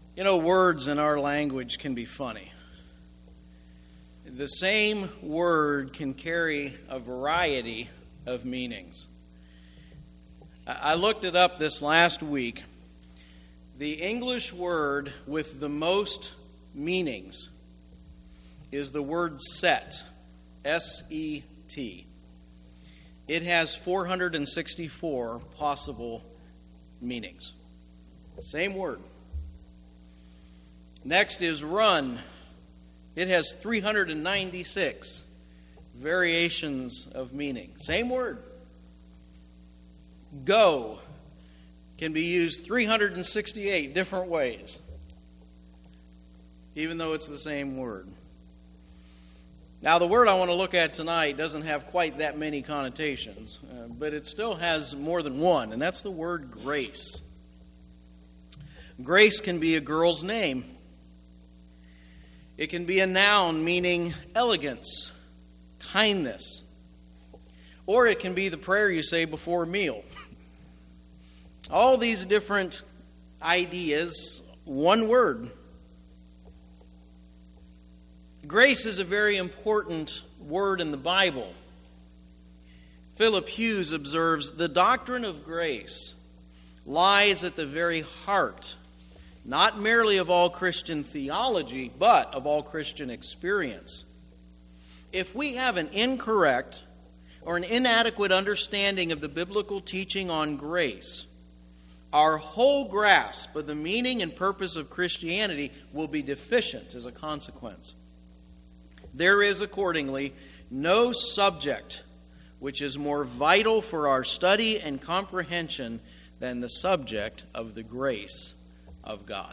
You know, words in our language can be funny. The same word can carry a variety of meanings. I looked it up this last week. The English word with the most meanings is the word set, S-E-T. It has 464 possible meanings. Same word. Next is run. It has 396 variations of meaning. Same word. Go can be used 368 different ways, even though it's the same word. Now, the word I want to look at tonight doesn't have quite that many connotations, but it still has more than one, and that's the word grace. Grace can be a girl's name. It can be a noun meaning elegance, kindness. Or it can be the prayer you say before a meal. All these different ideas, one word. Grace is a very important word in the Bible. Philip Hughes observes, the doctrine of grace lies at the very heart, not merely of all Christian theology, but of all Christian experience. If we have an incorrect or an inadequate understanding of the biblical teaching on grace, our whole grasp of the meaning and purpose of Christianity will be deficient as a consequence. There is, accordingly, no subject which is more vital for our study and comprehension than the subject of the grace of God.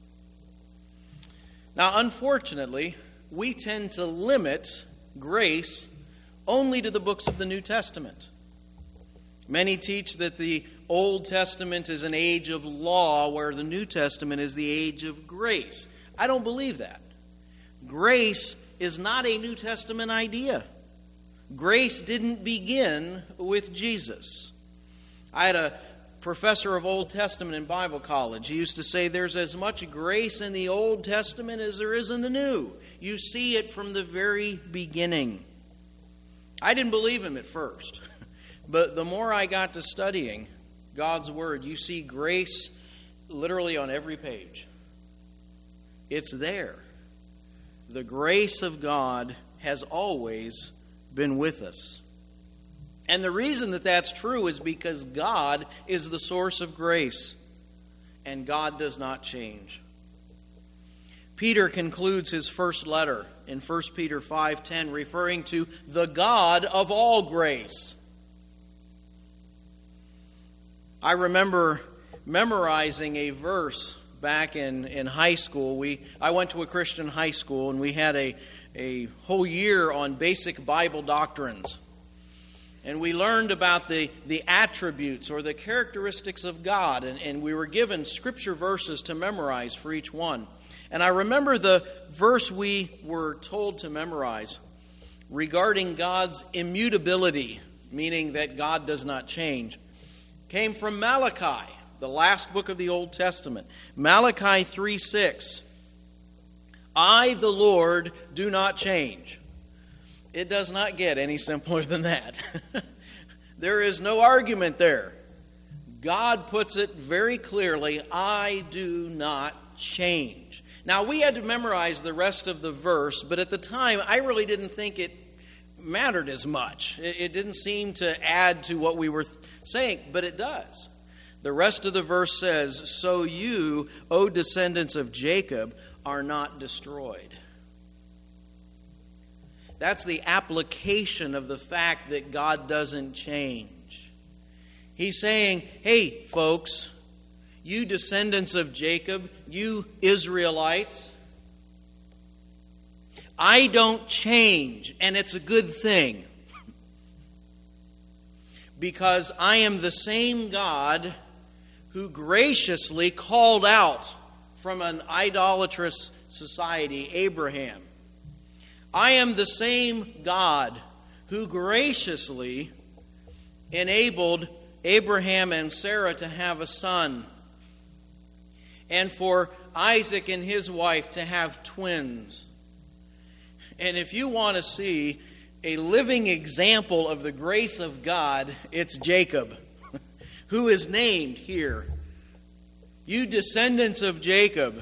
Now, unfortunately, we tend to limit grace only to the books of the New Testament. Many teach that the Old Testament is an age of law, where the New Testament is the age of grace. I don't believe that. Grace is not a New Testament idea. Grace didn't begin with Jesus. I had a professor of Old Testament in Bible college. He used to say there's as much grace in the Old Testament as there is in the New. You see it from the very beginning. I didn't believe him at first, but the more I got to studying God's Word, you see grace literally on every page. It's there. The grace of God has always been with us. And the reason that that's true is because God is the source of grace, and God does not change. Peter concludes his first letter in 1 Peter 5:10, referring to the God of all grace. I remember memorizing a verse back in high school. I went to a Christian high school, and we had a whole year on basic Bible doctrines. And we learned about the attributes or the characteristics of God, and we were given scripture verses to memorize for each one. And I remember the verse we were told to memorize regarding God's immutability, meaning that God does not change, came from Malachi, the last book of the Old Testament. Malachi 3:6. I, the Lord, do not change. It does not get any simpler than that. There is no argument there. God puts it very clearly, I do not change. Now, we had to memorize the rest of the verse, but at the time, I really didn't think it mattered as much. It didn't seem to add to what we were saying, but it does. The rest of the verse says, so you, O descendants of Jacob, are not destroyed. That's the application of the fact that God doesn't change. He's saying, hey, folks, you descendants of Jacob, you Israelites, I don't change, and it's a good thing. Because I am the same God who graciously called out from an idolatrous society, Abraham. I am the same God who graciously enabled Abraham and Sarah to have a son. and for Isaac and his wife to have twins. And if you want to see a living example of the grace of God, it's Jacob, who is named here. You descendants of Jacob,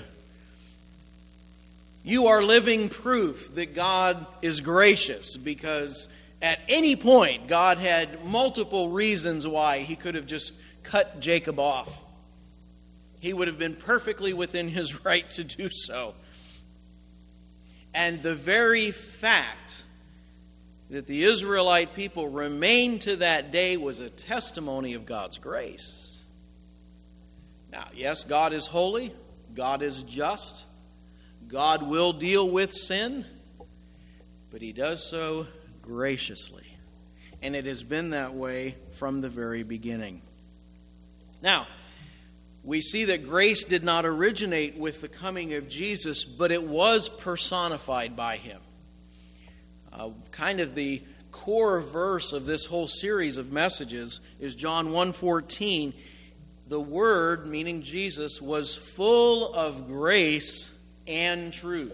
you are living proof that God is gracious, because at any point God had multiple reasons why He could have just cut Jacob off. He would have been perfectly within His right to do so. And the very fact that the Israelite people remained to that day was a testimony of God's grace. Now, yes, God is holy. God is just. God will deal with sin. But He does so graciously. And it has been that way from the very beginning. Now, we see that grace did not originate with the coming of Jesus, but it was personified by Him. Kind of the core verse of this whole series of messages is John 1:14. The Word, meaning Jesus, was full of grace and truth.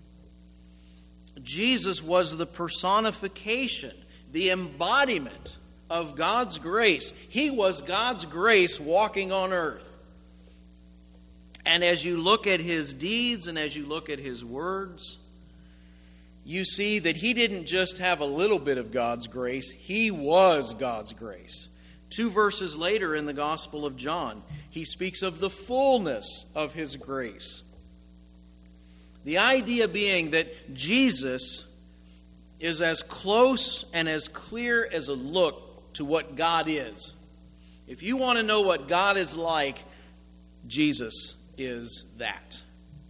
Jesus was the personification, the embodiment of God's grace. He was God's grace walking on earth. And as you look at His deeds and as you look at His words, you see that He didn't just have a little bit of God's grace. He was God's grace. 2 verses later in the Gospel of John, He speaks of the fullness of His grace. The idea being that Jesus is as close and as clear as a look to what God is. If you want to know what God is like, Jesus is that.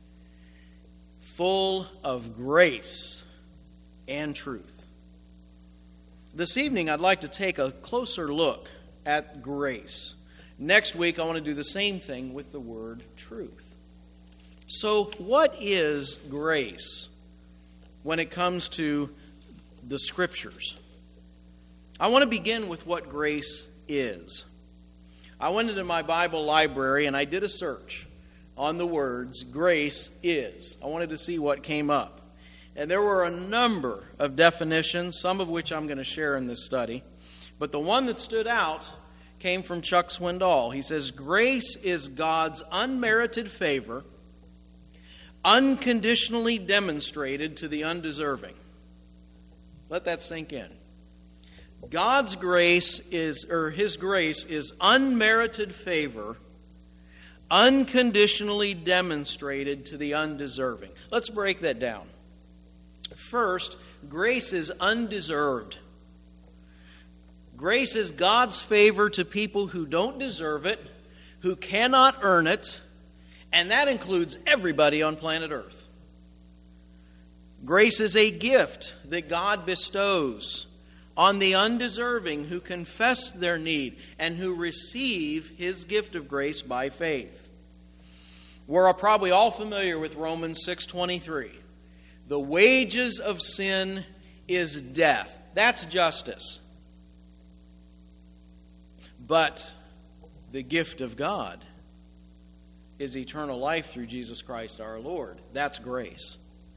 Full of grace and truth. This evening, I'd like to take a closer look at grace. Next week, I want to do the same thing with the word truth. So, what is grace when it comes to the Scriptures? I want to begin with what grace is. I went into my Bible library and I did a search on the words grace is. I wanted to see what came up. And there were a number of definitions, some of which I'm going to share in this study. But the one that stood out came from Chuck Swindoll. He says, grace is God's unmerited favor, unconditionally demonstrated to the undeserving. Let that sink in. God's grace is, or His grace is unmerited favor, unconditionally demonstrated to the undeserving. Let's break that down. First, grace is undeserved. Grace is God's favor to people who don't deserve it, who cannot earn it, and that includes everybody on planet Earth. Grace is a gift that God bestows on the undeserving who confess their need and who receive His gift of grace by faith. We're probably all familiar with Romans 6:23. The wages of sin is death. That's justice. But the gift of God is eternal life through Jesus Christ our Lord. That's grace.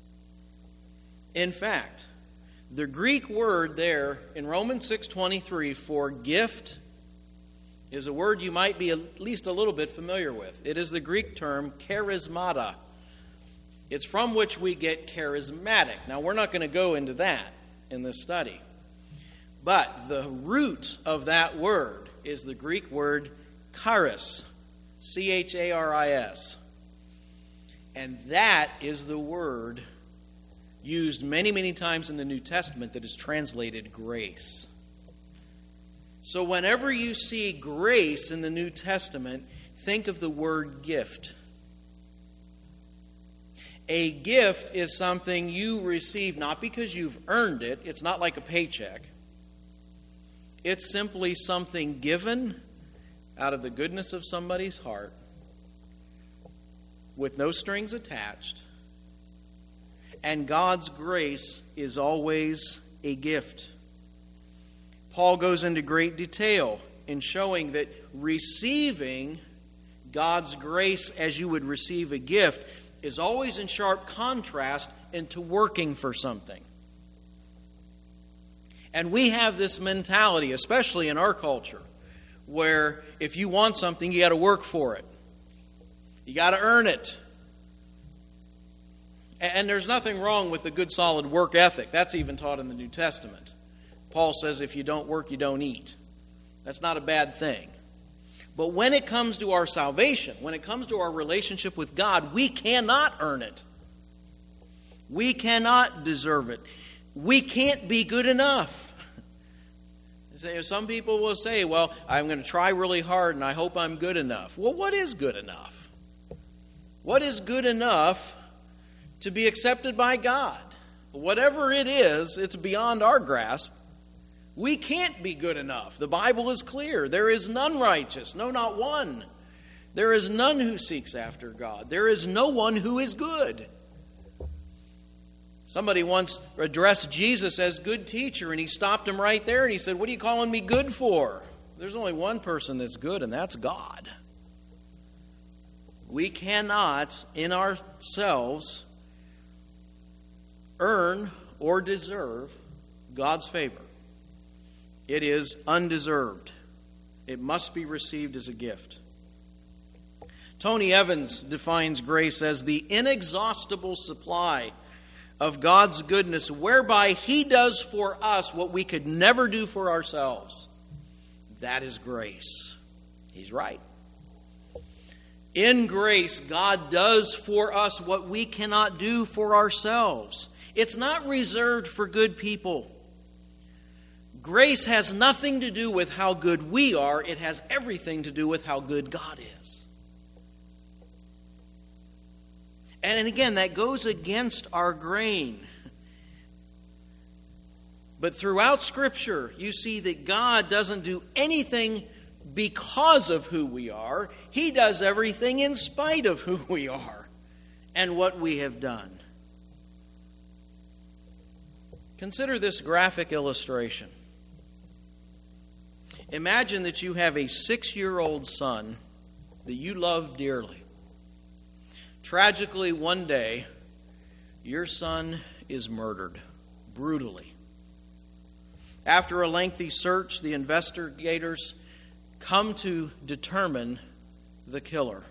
In fact, the Greek word there in Romans 6:23 for gift is a word you might be at least a little bit familiar with. It is the Greek term charismata. It's from which we get charismatic. Now, we're not going to go into that in this study. But the root of that word is the Greek word charis, C-H-A-R-I-S. And that is the word used many, many times in the New Testament that is translated grace. So whenever you see grace in the New Testament, think of the word gift. A gift is something you receive not because you've earned it. It's not like a paycheck. It's simply something given out of the goodness of somebody's heart with no strings attached. And God's grace is always a gift. Paul goes into great detail in showing that receiving God's grace as you would receive a gift is always in sharp contrast into working for something. And we have this mentality, especially in our culture, where if you want something, you got to work for it. You got to earn it. And there's nothing wrong with a good, solid work ethic. That's even taught in the New Testament. Paul says if you don't work, you don't eat. That's not a bad thing. But when it comes to our salvation, when it comes to our relationship with God, we cannot earn it. We cannot deserve it. We can't be good enough. Some people will say, well, I'm going to try really hard and I hope I'm good enough. Well, what is good enough? What is good enough to be accepted by God? Whatever it is, it's beyond our grasp. We can't be good enough. The Bible is clear. There is none righteous, no, not one. There is none who seeks after God. There is no one who is good. Somebody once addressed Jesus as good teacher, and he stopped him right there, and he said, what are you calling me good for? There's only one person that's good, and that's God. We cannot, in ourselves, earn or deserve God's favor. It is undeserved. It must be received as a gift. Tony Evans defines grace as the inexhaustible supply of God's goodness, whereby He does for us what we could never do for ourselves. That is grace. He's right. In grace, God does for us what we cannot do for ourselves. It's not reserved for good people. Grace has nothing to do with how good we are. It has everything to do with how good God is. And again, that goes against our grain. But throughout Scripture, you see that God doesn't do anything because of who we are. He does everything in spite of who we are and what we have done. Consider this graphic illustration. Imagine that you have a 6-year-old son that you love dearly. Tragically, one day, your son is murdered brutally. After a lengthy search, the investigators come to determine the killer.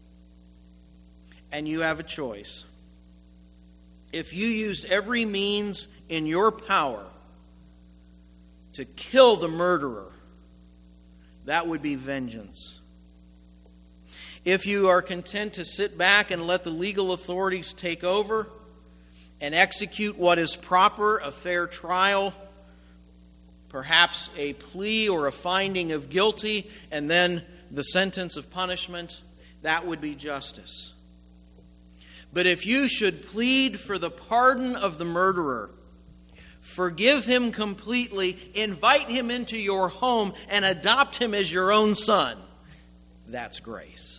And you have a choice. If you used every means in your power to kill the murderer, that would be vengeance. If you are content to sit back and let the legal authorities take over and execute what is proper, a fair trial, perhaps a plea or a finding of guilty, and then the sentence of punishment, that would be justice. But if you should plead for the pardon of the murderer, forgive him completely, invite him into your home, and adopt him as your own son, that's grace.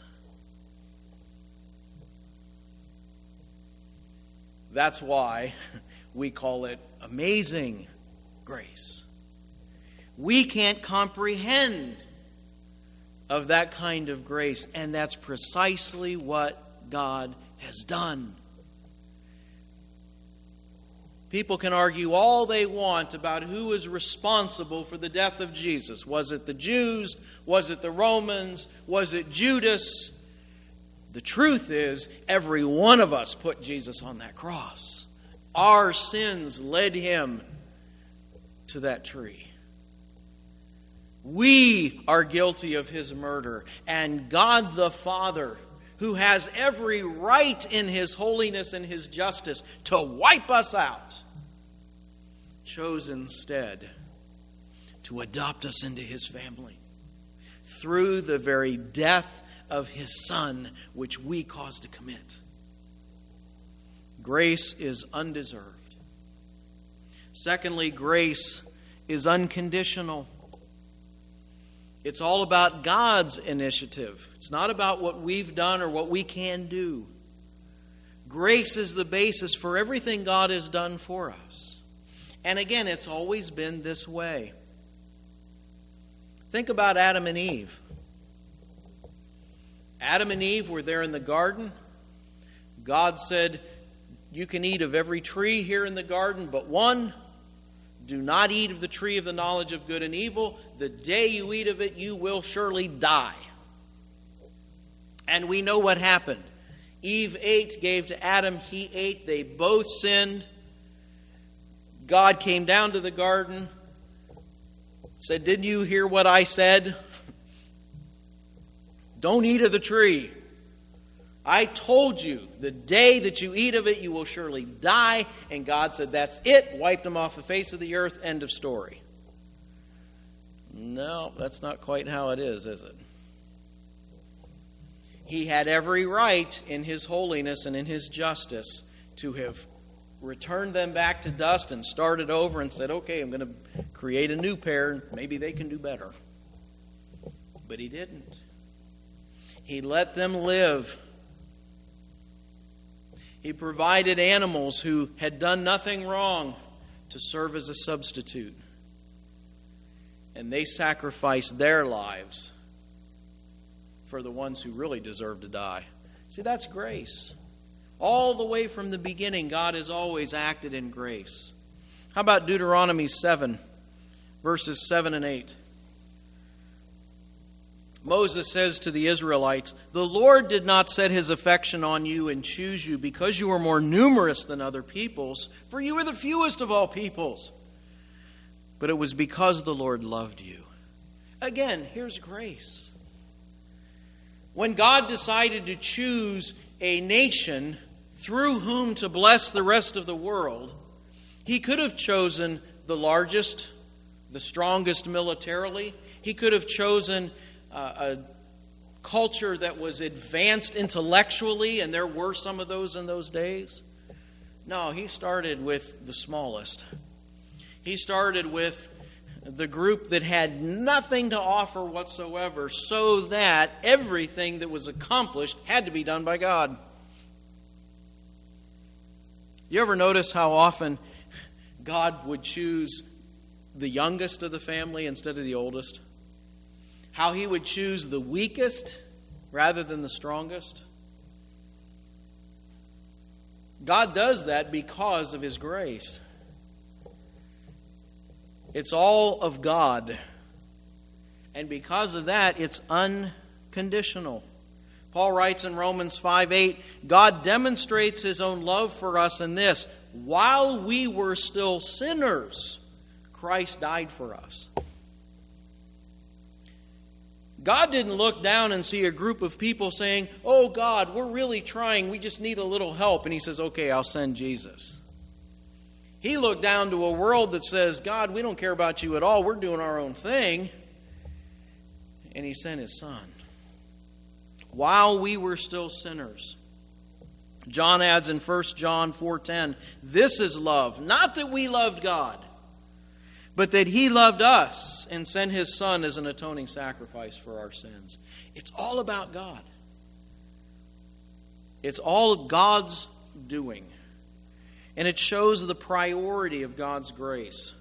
That's why we call it amazing grace. We can't comprehend of that kind of grace, and that's precisely what God has done. People can argue all they want about who is responsible for the death of Jesus. Was it the Jews? Was it the Romans? Was it Judas? The truth is, every one of us put Jesus on that cross. Our sins led him to that tree. We are guilty of his murder, and God the Father, who has every right in his holiness and his justice to wipe us out, chose instead to adopt us into his family through the very death of his Son, which we caused to commit. Grace is undeserved. Secondly, grace is unconditional. It's all about God's initiative. It's not about what we've done or what we can do. Grace is the basis for everything God has done for us. And again, it's always been this way. Think about Adam and Eve. Adam and Eve were there in the garden. God said, you can eat of every tree here in the garden, but one, do not eat of the tree of the knowledge of good and evil. The day you eat of it, you will surely die. And we know what happened. Eve ate, gave to Adam, he ate. They both sinned. God came down to the garden, said, didn't you hear what I said? Don't eat of the tree. I told you, the day that you eat of it, you will surely die. And God said, that's it. Wiped them off the face of the earth. End of story. No, that's not quite how it is it? He had every right in His holiness and in His justice to have returned them back to dust and started over and said, okay, I'm going to create a new pair. Maybe they can do better. But He didn't. He let them live. He provided animals who had done nothing wrong to serve as a substitute. And they sacrificed their lives for the ones who really deserve to die. See, that's grace. All the way from the beginning, God has always acted in grace. How about Deuteronomy 7, verses 7 and 8? Moses says to the Israelites, the Lord did not set His affection on you and choose you because you were more numerous than other peoples, for you were the fewest of all peoples. But it was because the Lord loved you. Again, here's grace. When God decided to choose a nation through whom to bless the rest of the world, He could have chosen the largest, the strongest militarily. He could have chosen a culture that was advanced intellectually, and there were some of those in those days. No, He started with the smallest. He started with the group that had nothing to offer whatsoever, so that everything that was accomplished had to be done by God. You ever notice how often God would choose the youngest of the family instead of the oldest? How He would choose the weakest rather than the strongest? God does that because of His grace. It's all of God. And because of that, it's unconditional. Paul writes in Romans 5:8, God demonstrates His own love for us in this: while we were still sinners, Christ died for us. God didn't look down and see a group of people saying, oh God, we're really trying, we just need a little help. And He says, okay, I'll send Jesus. He looked down to a world that says, God, we don't care about you at all, we're doing our own thing. And He sent His Son. While we were still sinners. John adds in 1 John 4:10, this is love, not that we loved God, but that He loved us and sent His Son as an atoning sacrifice for our sins. It's all about God. It's all God's doing. And it shows the priority of God's grace.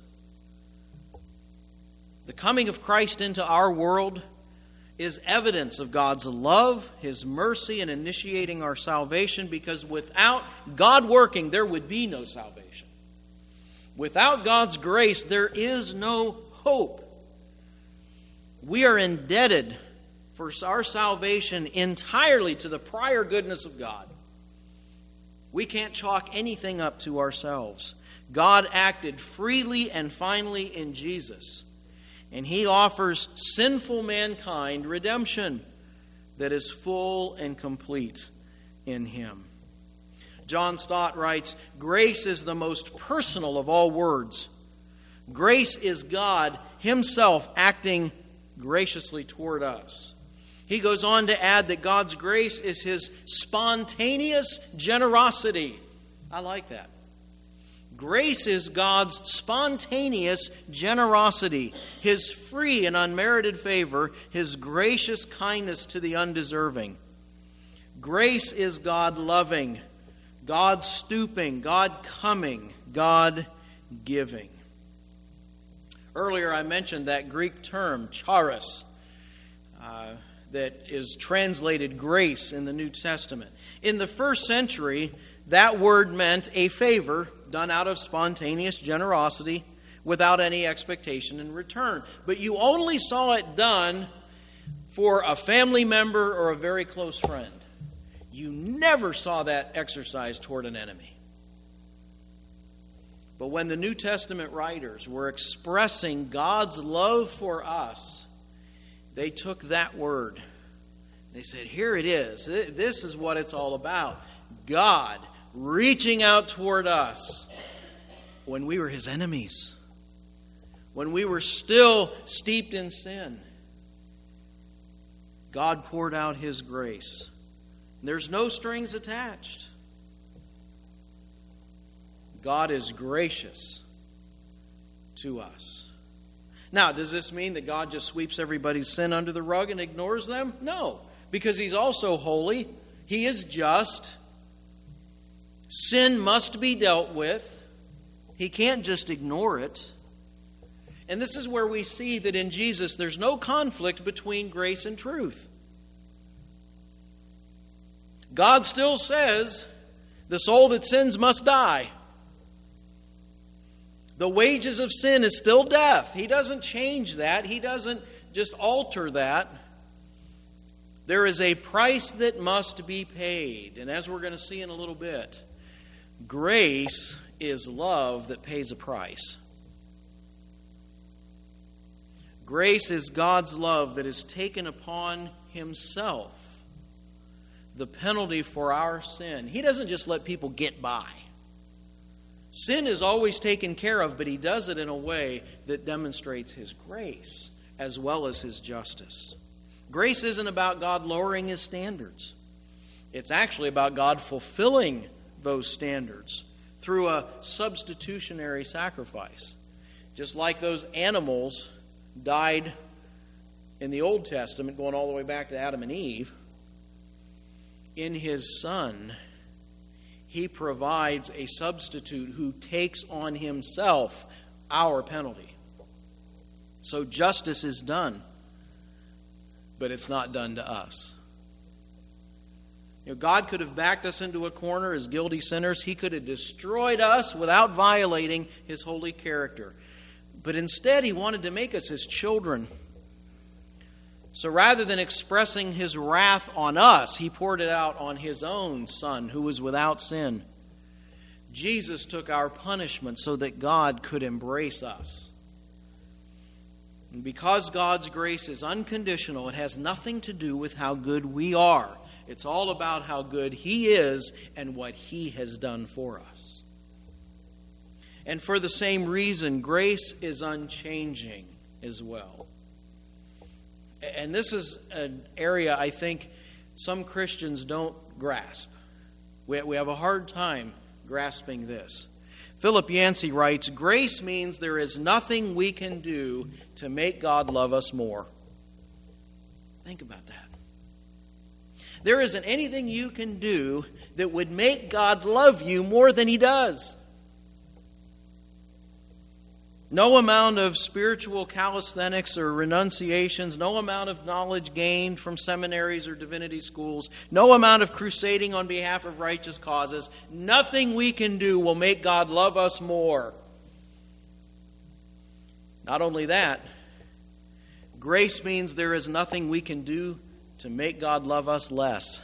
The coming of Christ into our world is evidence of God's love, His mercy, and initiating our salvation, because without God working, there would be no salvation. Without God's grace, there is no hope. We are indebted for our salvation entirely to the prior goodness of God. We can't chalk anything up to ourselves. God acted freely and finally in Jesus. And He offers sinful mankind redemption that is full and complete in Him. John Stott writes, grace is the most personal of all words. Grace is God Himself acting graciously toward us. He goes on to add that God's grace is His spontaneous generosity. I like that. Grace is God's spontaneous generosity, His free and unmerited favor, His gracious kindness to the undeserving. Grace is God loving, God stooping, God coming, God giving. Earlier I mentioned that Greek term, charis. that is translated grace in the New Testament. In the first century, that word meant a favor done out of spontaneous generosity without any expectation in return. But you only saw it done for a family member or a very close friend. You never saw that exercised toward an enemy. But when the New Testament writers were expressing God's love for us, they took that word. They said, here it is. This is what it's all about. God reaching out toward us when we were His enemies, when we were still steeped in sin. God poured out His grace. There's no strings attached. God is gracious to us. Now, does this mean that God just sweeps everybody's sin under the rug and ignores them? No, because He's also holy. He is just. Sin must be dealt with. He can't just ignore it. And this is where we see that in Jesus there's no conflict between grace and truth. God still says the soul that sins must die. The wages of sin is still death. He doesn't change that. He doesn't just alter that. There is a price that must be paid. And as we're going to see in a little bit, grace is love that pays a price. Grace is God's love that has taken upon Himself the penalty for our sin. He doesn't just let people get by. Sin is always taken care of, but He does it in a way that demonstrates His grace as well as His justice. Grace isn't about God lowering His standards. It's actually about God fulfilling those standards through a substitutionary sacrifice. Just like those animals died in the Old Testament, going all the way back to Adam and Eve, in His Son, He provides a substitute who takes on Himself our penalty. So justice is done, but it's not done to us. God could have backed us into a corner as guilty sinners. He could have destroyed us without violating His holy character. But instead, He wanted to make us His children. So rather than expressing His wrath on us, He poured it out on His own Son, who was without sin. Jesus took our punishment so that God could embrace us. And because God's grace is unconditional, it has nothing to do with how good we are. It's all about how good He is and what He has done for us. And for the same reason, grace is unchanging as well. And this is an area I think some Christians don't grasp. We have a hard time grasping this. Philip Yancey writes, grace means there is nothing we can do to make God love us more. Think about that. There isn't anything you can do that would make God love you more than He does. No amount of spiritual calisthenics or renunciations, no amount of knowledge gained from seminaries or divinity schools, no amount of crusading on behalf of righteous causes, nothing we can do will make God love us more. Not only that, grace means there is nothing we can do to make God love us less.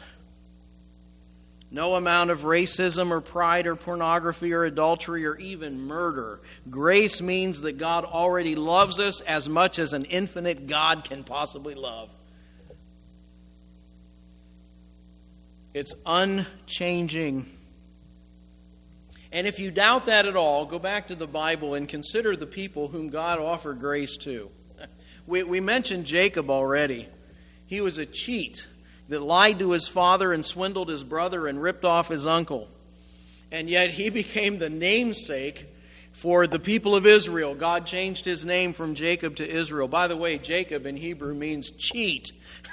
No amount of racism or pride or pornography or adultery or even murder. Grace means that God already loves us as much as an infinite God can possibly love. It's unchanging. And if you doubt that at all, go back to the Bible and consider the people whom God offered grace to. We mentioned Jacob already. He was a cheat that lied to his father and swindled his brother and ripped off his uncle. And yet he became the namesake for the people of Israel. God changed his name from Jacob to Israel. By the way, Jacob in Hebrew means cheat,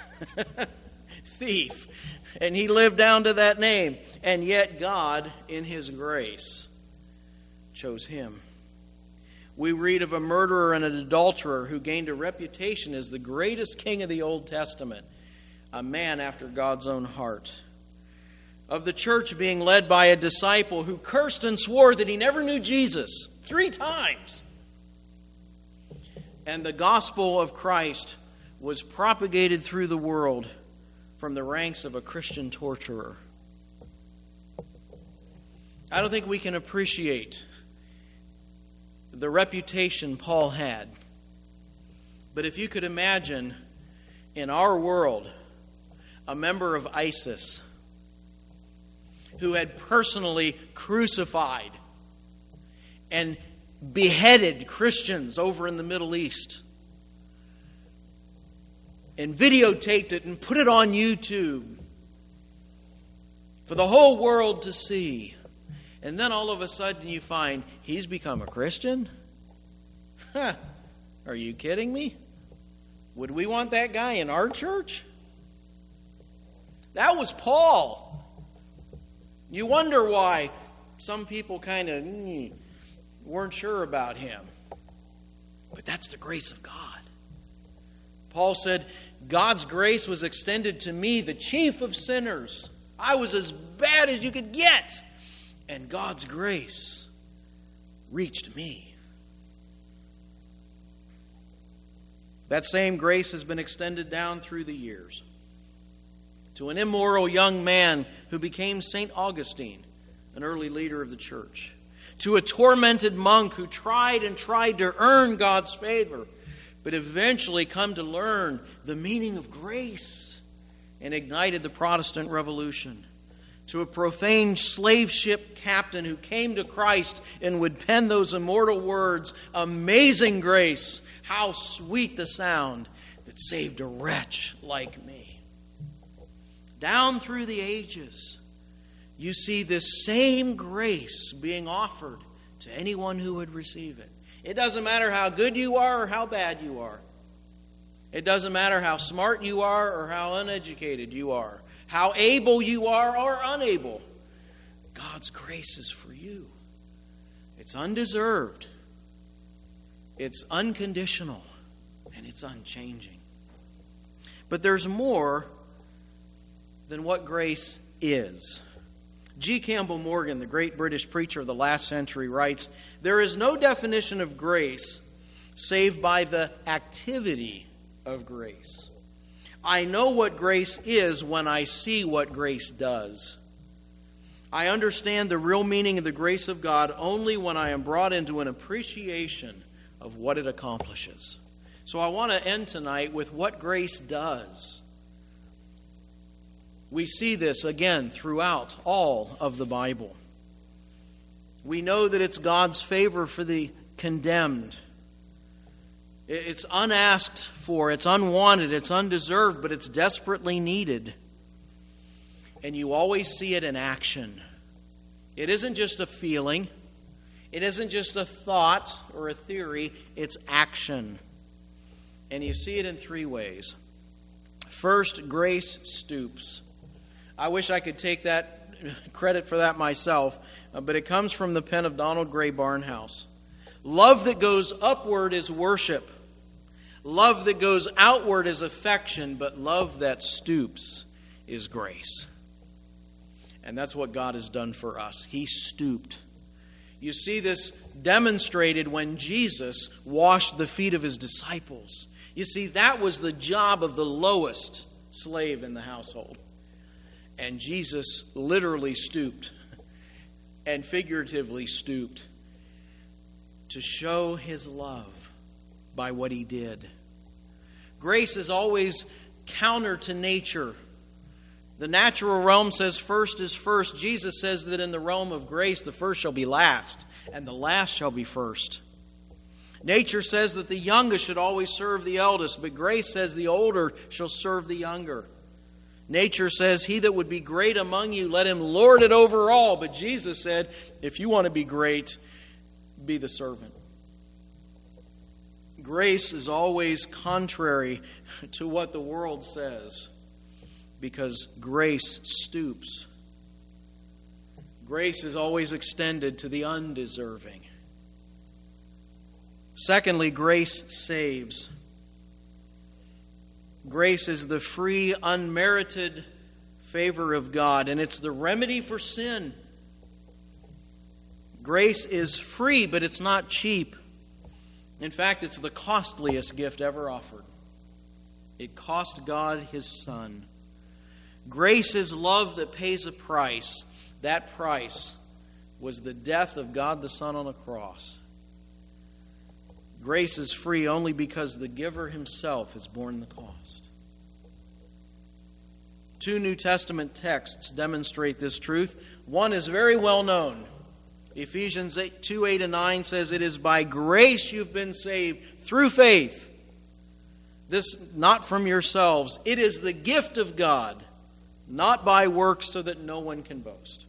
thief. And he lived down to that name. And yet God, in His grace, chose him. We read of a murderer and an adulterer who gained a reputation as the greatest king of the Old Testament. a man after God's own heart. Of the church being led by a disciple who cursed and swore that he never knew Jesus 3 times. And the gospel of Christ was propagated through the world from the ranks of a Christian torturer. I don't think we can appreciate the reputation Paul had. But if you could imagine in our world a member of ISIS who had personally crucified and beheaded Christians over in the Middle East and videotaped it and put it on YouTube for the whole world to see. And then all of a sudden you find he's become a Christian? Huh. Are you kidding me? Would we want that guy in our church? That was Paul. You wonder why some people kind of weren't sure about him. But that's the grace of God. Paul said, God's grace was extended to me, the chief of sinners. I was as bad as you could get. And God's grace reached me. That same grace has been extended down through the years to an immoral young man who became St. Augustine, an early leader of the church, to a tormented monk who tried to earn God's favor, but eventually come to learn the meaning of grace and ignited the Protestant Revolution, to a profane slave ship captain who came to Christ and would pen those immortal words, "Amazing grace, how sweet the sound that saved a wretch like me." Down through the ages, you see this same grace being offered to anyone who would receive it. It doesn't matter how good you are or how bad you are. It doesn't matter how smart you are or how uneducated you are. How able you are or unable. God's grace is for you. It's undeserved. It's unconditional. And it's unchanging. But there's more than what grace is. G. Campbell Morgan, the great British preacher of the last century, writes, "There is no definition of grace save by the activity of grace. I know what grace is when I see what grace does. I understand the real meaning of the grace of God only when I am brought into an appreciation of what it accomplishes." So I want to end tonight with what grace does. We see this again throughout all of the Bible. We know that it's God's favor for the condemned. It's unasked for, it's unwanted, it's undeserved, but it's desperately needed. And you always see it in action. It isn't just a feeling. It isn't just a thought or a theory. It's action. And you see it in 3 ways. First, grace stoops. I wish I could take that credit for that myself, but it comes from the pen of Donald Gray Barnhouse. Love that goes upward is worship. Love that goes outward is affection, but love that stoops is grace. And that's what God has done for us. He stooped. You see this demonstrated when Jesus washed the feet of his disciples. You see, that was the job of the lowest slave in the household. And Jesus literally stooped and figuratively stooped to show his love by what he did. Grace is always counter to nature. The natural realm says first is first. Jesus says that in the realm of grace, the first shall be last, and the last shall be first. Nature says that the youngest should always serve the eldest, but grace says the older shall serve the younger. Nature says, he that would be great among you, let him lord it over all. But Jesus said, if you want to be great, be the servant. Grace is always contrary to what the world says, because grace stoops. Grace is always extended to the undeserving. Secondly, grace saves. Grace is the free, unmerited favor of God, and it's the remedy for sin. Grace is free, but it's not cheap. In fact, it's the costliest gift ever offered. It cost God His Son. Grace is love that pays a price. That price was the death of God the Son on a cross. Grace is free only because the giver Himself has borne the cost. Two New Testament texts demonstrate this truth. One is very well known. Ephesians 2:8-9 says, "It is by grace you've been saved through faith. This not from yourselves. It is the gift of God, not by works, so that no one can boast."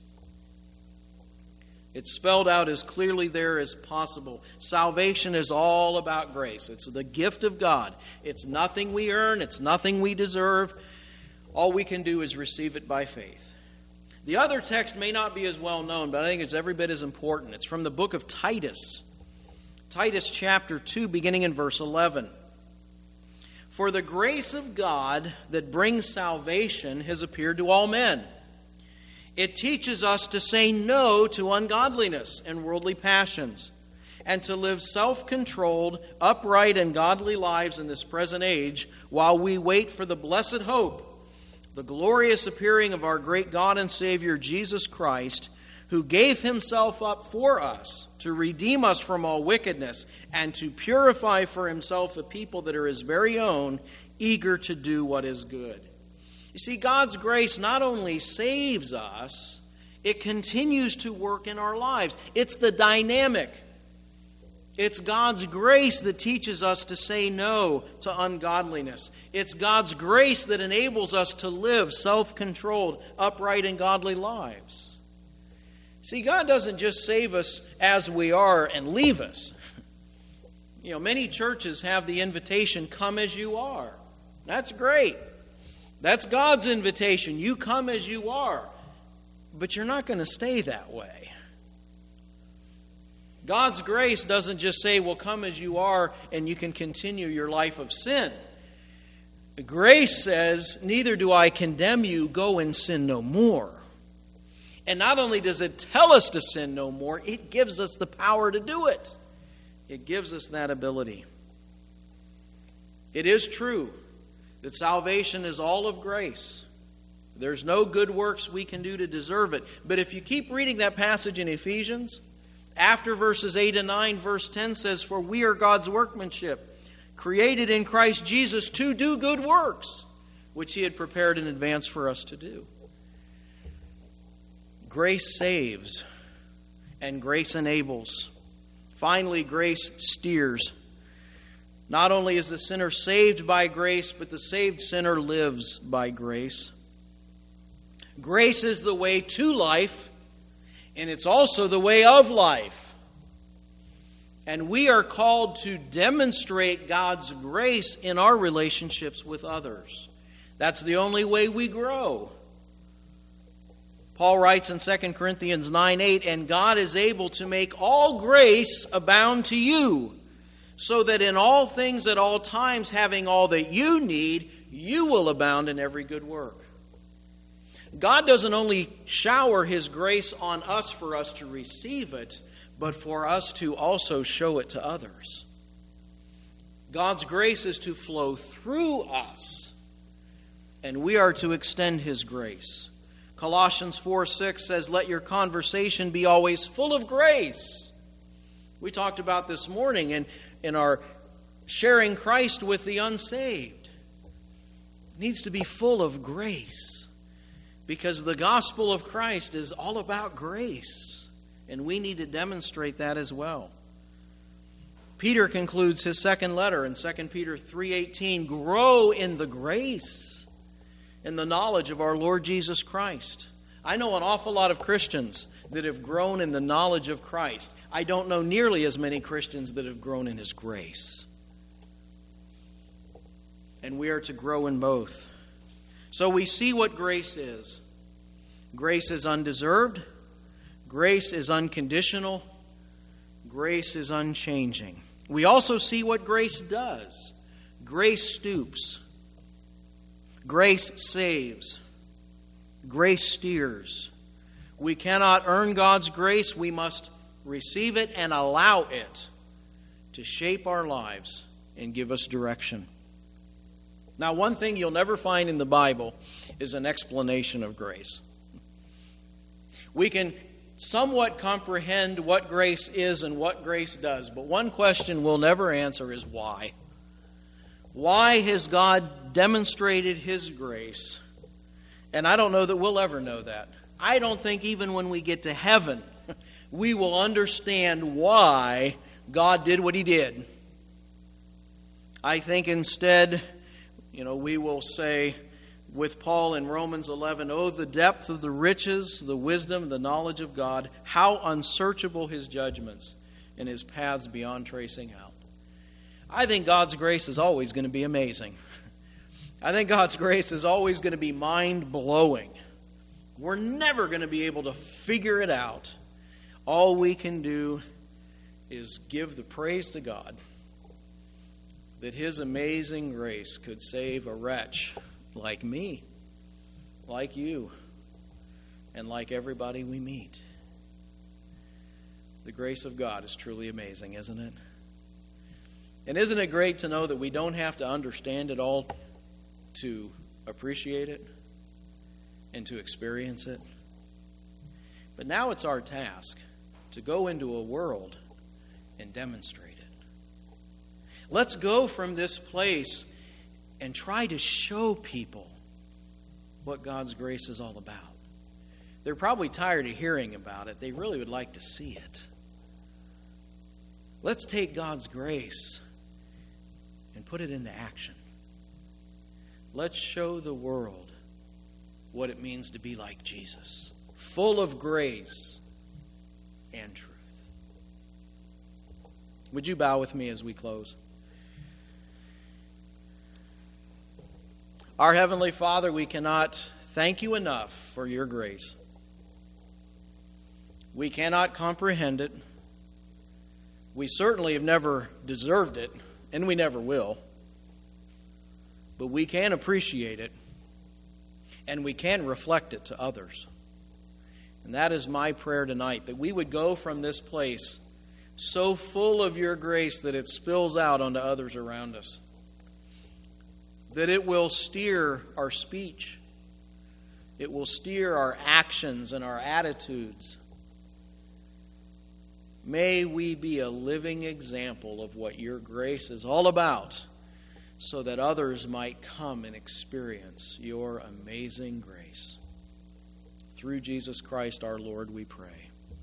It's spelled out as clearly there as possible. Salvation is all about grace. It's the gift of God. It's nothing we earn. It's nothing we deserve. All we can do is receive it by faith. The other text may not be as well known, but I think it's every bit as important. It's from the book of Titus. Titus chapter 2, beginning in verse 11. "For the grace of God that brings salvation has appeared to all men. It teaches us to say no to ungodliness and worldly passions, and to live self-controlled, upright, and godly lives in this present age, while we wait for the blessed hope, the glorious appearing of our great God and Savior, Jesus Christ, who gave Himself up for us to redeem us from all wickedness and to purify for Himself a people that are His very own, eager to do what is good." You see, God's grace not only saves us, it continues to work in our lives. It's the dynamic. It's God's grace that teaches us to say no to ungodliness. It's God's grace that enables us to live self-controlled, upright, and godly lives. See, God doesn't just save us as we are and leave us. Many churches have the invitation, "Come as you are." That's great. That's God's invitation. You come as you are. But you're not going to stay that way. God's grace doesn't just say, "Well, come as you are and you can continue your life of sin." Grace says, "Neither do I condemn you, go and sin no more." And not only does it tell us to sin no more, it gives us the power to do it. It gives us that ability. It is true that salvation is all of grace. There's no good works we can do to deserve it. But if you keep reading that passage in Ephesians, after verses 8 and 9, verse 10 says, "For we are God's workmanship, created in Christ Jesus to do good works, which He had prepared in advance for us to do." Grace saves, and grace enables. Finally, grace steers. Not only is the sinner saved by grace, but the saved sinner lives by grace. Grace is the way to life, and it's also the way of life. And we are called to demonstrate God's grace in our relationships with others. That's the only way we grow. Paul writes in 2 Corinthians 9:8, "And God is able to make all grace abound to you, so that in all things at all times, having all that you need, you will abound in every good work." God doesn't only shower His grace on us for us to receive it, but for us to also show it to others. God's grace is to flow through us, and we are to extend His grace. Colossians 4:6 says, "Let your conversation be always full of grace." We talked about this morning in our sharing Christ with the unsaved. It needs to be full of grace, because the gospel of Christ is all about grace, and we need to demonstrate that as well. Peter concludes his second letter in 2 Peter 3:18, "Grow in the grace and the knowledge of our Lord Jesus Christ." I know an awful lot of Christians that have grown in the knowledge of Christ. I don't know nearly as many Christians that have grown in His grace. And we are to grow in both. So we see what grace is. Grace is undeserved. Grace is unconditional. Grace is unchanging. We also see what grace does. Grace stoops. Grace saves. Grace steers. We cannot earn God's grace. We must receive it and allow it to shape our lives and give us direction. Now, one thing you'll never find in the Bible is an explanation of grace. We can somewhat comprehend what grace is and what grace does, but one question we'll never answer is why. Why has God demonstrated His grace? And I don't know that we'll ever know that. I don't think even when we get to heaven, we will understand why God did what He did. I think instead, we will say with Paul in Romans 11, "Oh, the depth of the riches, the wisdom, the knowledge of God, how unsearchable His judgments and His paths beyond tracing out." I think God's grace is always going to be amazing. I think God's grace is always going to be mind-blowing. We're never going to be able to figure it out. All we can do is give the praise to God that His amazing grace could save a wretch like me, like you, and like everybody we meet. The grace of God is truly amazing, isn't it? And isn't it great to know that we don't have to understand it all to appreciate it and to experience it? But now it's our task to go into a world and demonstrate it. Let's go from this place and try to show people what God's grace is all about. They're probably tired of hearing about it. They really would like to see it. Let's take God's grace and put it into action. Let's show the world what it means to be like Jesus, full of grace and truth. Would you bow with me as we close? Our Heavenly Father, we cannot thank you enough for your grace. We cannot comprehend it. We certainly have never deserved it, and we never will. But we can appreciate it, and we can reflect it to others. And that is my prayer tonight, that we would go from this place so full of your grace that it spills out onto others around us. That it will steer our speech. It will steer our actions and our attitudes. May we be a living example of what your grace is all about, so that others might come and experience your amazing grace. Through Jesus Christ our Lord we pray.